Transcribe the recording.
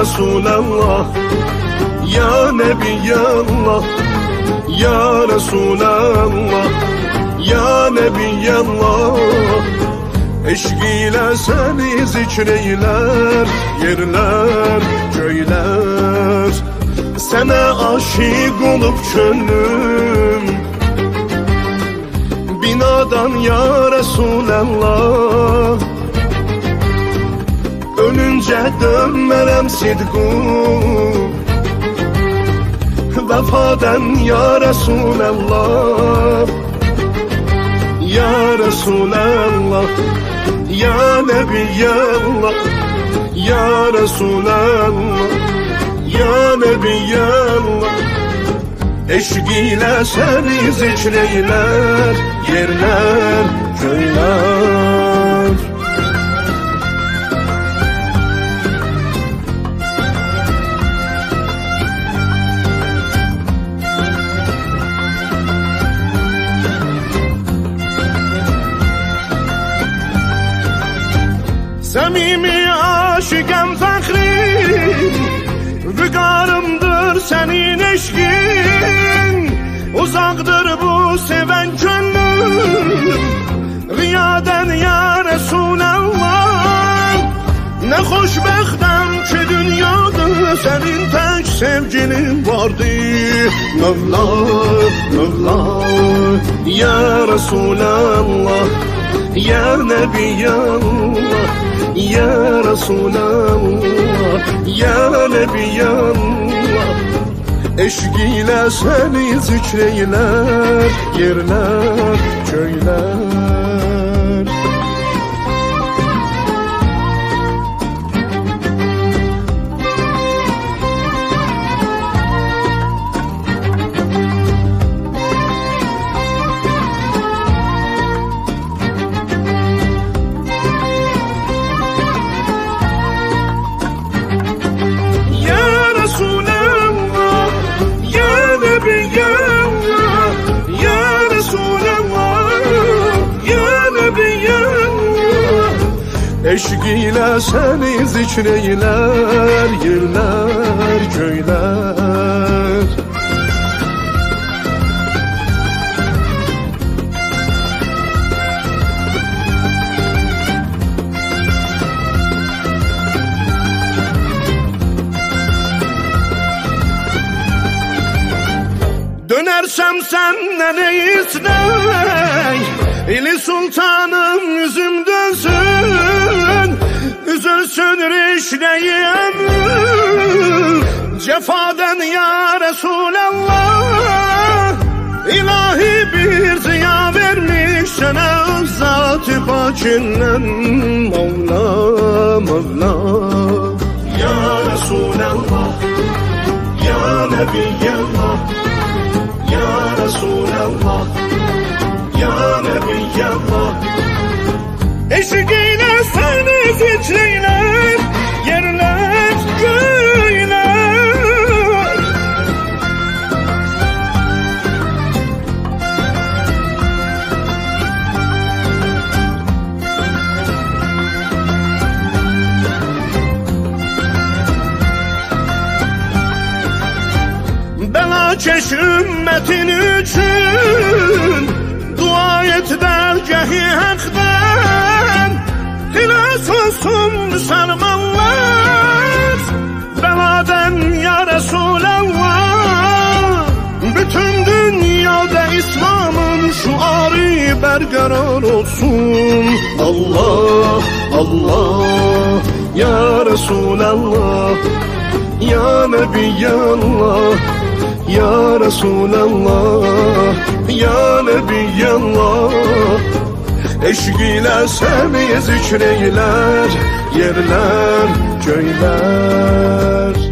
Resulallah, ya Nebiyallah, ya Resulallah, ya Nebiyallah. Eşk ile seni zikreyler yerler, köyler. Sana aşık olup könlüm binadan ya Resulallah. Ölünce dönmerem sidqu vefadan ya Resulallah, ya Resulallah, ya Nebiyallah, ya Resulallah, ya Nebiyallah. Eşk ile seni zikreyler yerler, köyler. Samimi aşıkım fəxrim, vüqarımdır senin eşkin. Uzaqdır bu seven gönlüm riyadan ya Resulallah. Ne xoşbəxtəm ki dünyada senin tek sevgilin vardı. Mevla, Mevla, ya Resulallah, ya Nebiyallah, ya Resulallah, ya Nebiyallah. Eşk ile seni zikreyler yerler, köyler. Eşk ile seni zikreyler yerler, köyler. Dönersem senden istey, ili sultanım yüzüm dönsün, üzülsün rişneyim cefaden ya Resulallah. İlahi bir ziya vermiş sana zat-ı pakinden Mevla, Mevla. Ya Resulallah, ya Nebiyallah, ya Resulallah, ya Nebiyallah. Eşk ile seni zikreyler yerler, köyler. Belakeş ümmetin için dua et dergâh-i hak'tan. Hilas olsun Müslümanlar beladan ya Resulallah. Bütün dünyada İslam'ın şuarı berqarar olsun. Allah, Allah, ya Resulallah, ya Nebiyallah, ya Resulallah, ya Nebiyallah. Eşk ile seni zikreyler yerler, köyler.